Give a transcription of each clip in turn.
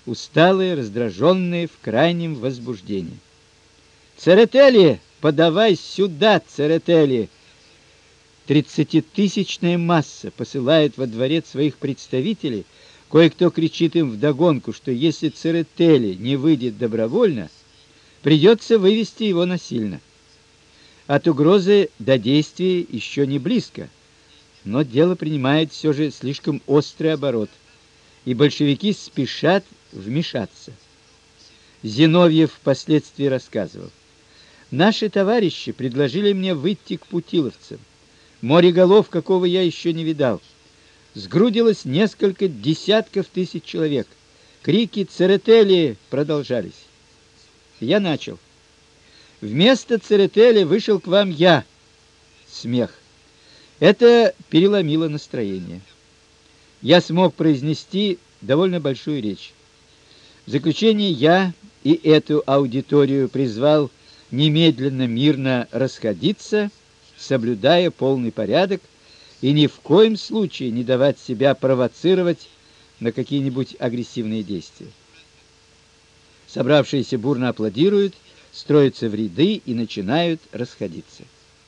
усталые, раздраженные, в крайнем возбуждении. «Церетели, подавай сюда, Церетели!» 30-тысячная масса посылает во дворец своих представителей. Кое-кто кричит им вдогонку, что если Церетели не выйдет добровольно, придется вывести его насильно. От угрозы до действий еще не близко, но дело принимает все же слишком острый оборот, и большевики спешат вмешаться. Зиновьев впоследствии рассказывал: «Наши товарищи предложили мне выйти к путиловцам. Море голов, какого я еще не видал. Сгрудилось несколько десятков тысяч человек. Крики «Церетели» продолжались. Я начал. Вместо Церетели вышел к вам я. Смех. Это переломило настроение. Я смог произнести довольно большую речь. В заключение я и эту аудиторию призвал немедленно мирно расходиться, соблюдая полный порядок, и ни в коем случае не давать себя провоцировать на какие-нибудь агрессивные действия. Собравшиеся бурно аплодируют, строятся в ряды и начинают расходиться.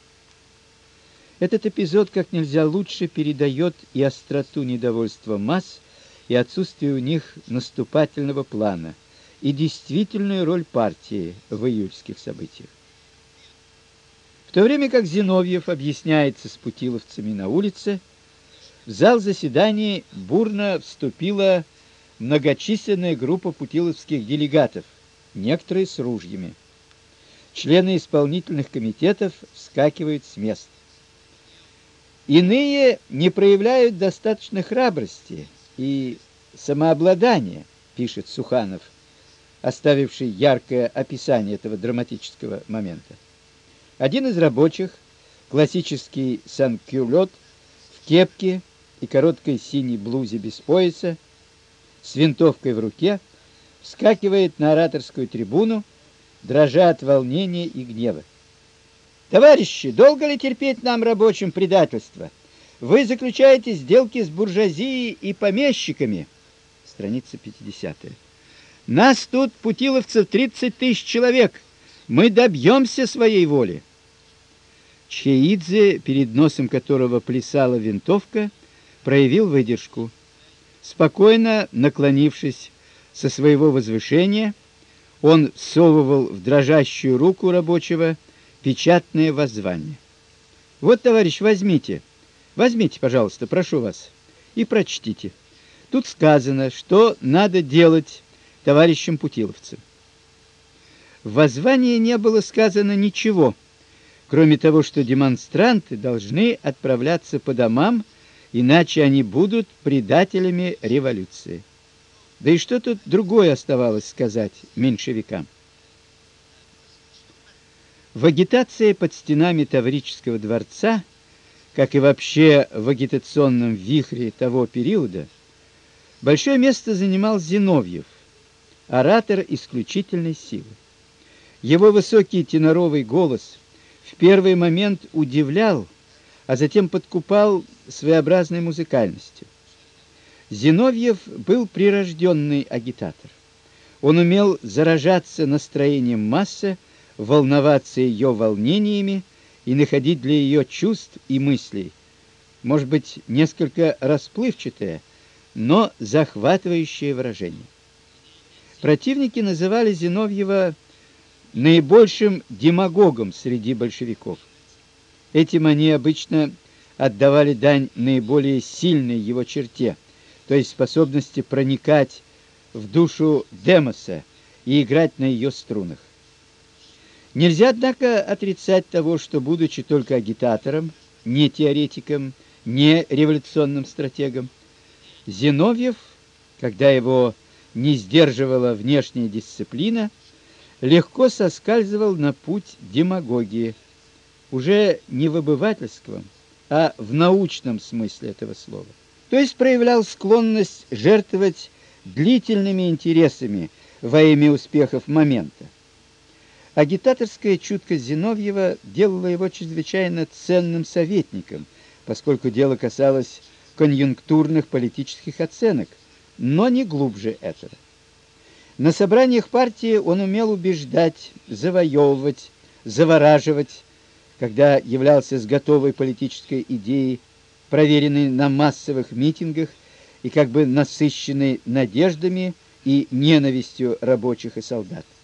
Этот эпизод как нельзя лучше передает и остроту недовольства масс, и отсутствие у них наступательного плана, и действительную роль партии в июльских событиях. В то время как Зиновьев объясняется с путиловцами на улице, в зал заседаний бурно вступила многочисленная группа путиловских делегатов, некоторые с ружьями. Члены исполнительных комитетов вскакивают с мест. Иные не проявляют достаточно храбрости и самообладания, пишет Суханов, оставивший яркое описание этого драматического момента. Один из рабочих, классический санкюлот, в кепке и короткой синей блузе без пояса, с винтовкой в руке, вскакивает на ораторскую трибуну, дрожа от волнения и гнева. Товарищи, долго ли терпеть нам, рабочим, предательство? Вы заключаете сделки с буржуазией и помещиками. Страница 50. Нас тут, путиловцев, 30 тысяч человек. Мы добьемся своей воли. Чеидзе, перед носом которого плясала винтовка, проявил выдержку. Спокойно наклонившись со своего возвышения, он всовывал в дрожащую руку рабочего печатное воззвание. Вот, товарищ, возьмите. Возьмите, пожалуйста, прошу вас, и прочтите. Тут сказано, что надо делать товарищам путиловцам. В воззвании не было сказано ничего, кроме того, что демонстранты должны отправляться по домам, иначе они будут предателями революции. Да и что тут другое оставалось сказать меньшевикам? В агитации под стенами Таврического дворца, как и вообще в агитационном вихре того периода, большое место занимал Зиновьев, оратор исключительной силы. Его высокий теноровый голос в первый момент удивлял, а затем подкупал своеобразной музыкальностью. Зиновьев был прирожденный агитатор. Он умел заражаться настроением массы, волноваться ее волнениями и находить для ее чувств и мыслей, может быть, несколько расплывчатое, но захватывающее выражение. Противники называли Зиновьева наибольшим демагогом среди большевиков. Этим они обычно отдавали дань наиболее сильной его черте, то есть способности проникать в душу демоса и играть на ее струнах. Нельзя, однако, отрицать того, что, будучи только агитатором, не теоретиком, не революционным стратегом, Зиновьев, когда его не сдерживала внешняя дисциплина, легко соскальзывал на путь демагогии, уже не в обывательском, а в научном смысле этого слова. То есть проявлял склонность жертвовать длительными интересами во имя успехов момента. Агитаторская чуткость Зиновьева делала его чрезвычайно ценным советником, поскольку дело касалось конъюнктурных политических оценок, но не глубже этого. На собраниях партии он умел убеждать, завоевывать, завораживать, когда являлся с готовой политической идеей, проверенной на массовых митингах и как бы насыщенной надеждами и ненавистью рабочих и солдат.